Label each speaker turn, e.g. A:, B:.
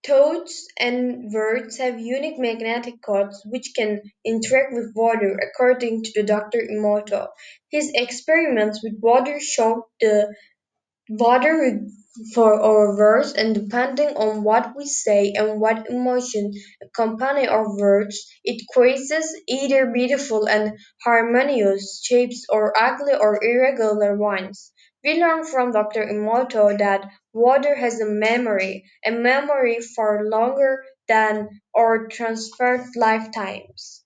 A: Toads and words have unique magnetic cords which can interact with water, according to the Dr. Emoto. His experiments with water showed the water for our words, and depending on what we say and what emotion accompany our words, it creates either beautiful and harmonious shapes or ugly or irregular ones. We learn from Dr. Emoto that water has a memory far longer than our transferred lifetimes.